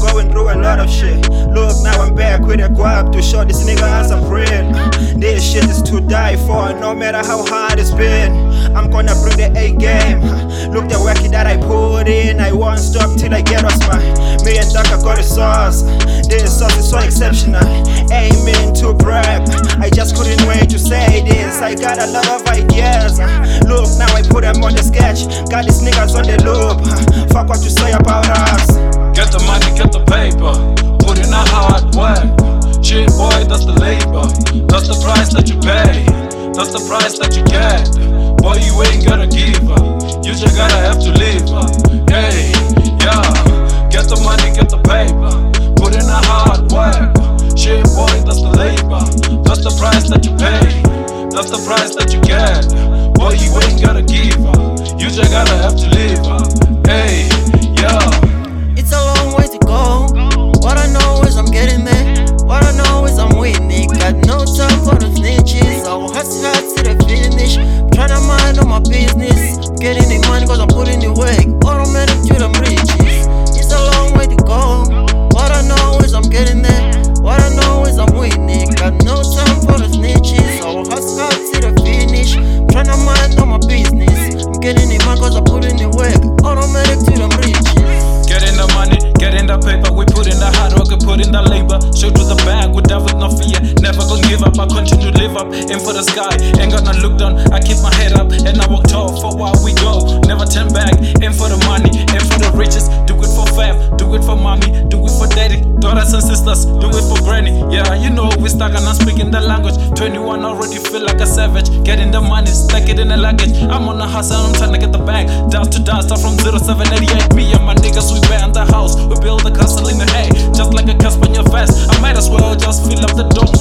going through a lot of shit. Look, now I'm back with a guap to show this nigga as I'm praying. This shit is to die for, no matter how hard it's been. I'm gonna bring the A game. Look the work that I put in, I won't stop till I get what's mine. Me and Duck, I got the sauce. This sauce is so exceptional. Ain't meant to brag, I just couldn't wait to say this. I got a lot of ideas. Look, now I put them on the sketch. Got these niggas on the loop. Fuck what you say about us. Get the money, get the paper, put in a hard work. Shit boy, that's the labor, that's the price that you pay, that's the price that you get. Boy, you ain't gonna give up, you just gotta have to live up. Hey, yeah, get the money, get the paper, put in a hard work. Shit boy, that's the labor, that's the price that you pay, that's the price that you get. Boy, you ain't gonna give up, you just gotta have to live up. Hey, yeah. It's a long way to go. What I know is I'm getting there. What I know is I'm winning. Got no time for the snitches. I will hustle hard to the finish. Tryna mind on my business. Getting the money cause I'm putting the work. Automatic to them riches. It's a long way to go. What I know is I'm getting there. What I know is I'm winning. Got no time for the snitches. I will hustle hard to the finish. Tryna mind on my business. I'm getting the money cause I'm putting the work. Automatic to them riches. Getting the money, getting the paper, we put in the hard work, we put in the labor. Straight to the bag, with that with no fear. Never gonna give up, I continue to live up. Aim for the sky, ain't gonna look down. I keep my head up, and I walk tall for while we go. Never turn back, aim for the money, aim for the riches. Do it for fam, do it for mommy, do it for daddy. Daughters and sisters, do it for granny. Yeah, you know we stuck and I'm speaking the language. 21 already feel like a savage. Getting the money, stack it in the luggage. I'm on the hustle, I'm trying to get the bag. Dust to dust, start from 0788. Me and my niggas, we in the house, we build the castle in the hay. Just like a cusp on your vest, I might as well just fill up the dome.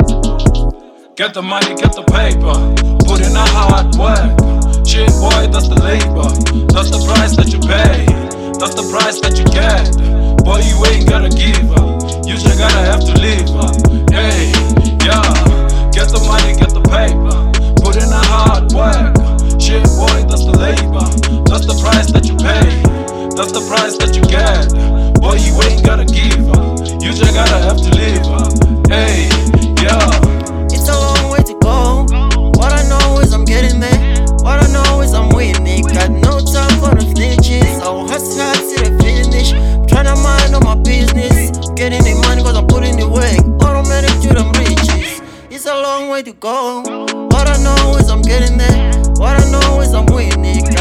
Get the money, get the paper, put in a hard work. Shit boy, that's the labor, that's the price that you pay, that's the price that you get. Boy, you ain't gotta give up, you just gotta have to live up. Hey, yeah, get the money, get the paper, put in a hard work. Shit boy, that's the labor, that's the price that you pay, that's the price that you get. Boy, you ain't gotta give up, you just gotta have to live up. Hey, yeah. It's a long way to go. What I know is I'm getting there. What I know is I'm winning. Got no time for the snitches. I will hustle hard to the finish. Tryna mind on my business. Getting the money cause I'm putting the work. Automatic to them riches. It's a long way to go. What I know is I'm getting there. What I know is I'm winning.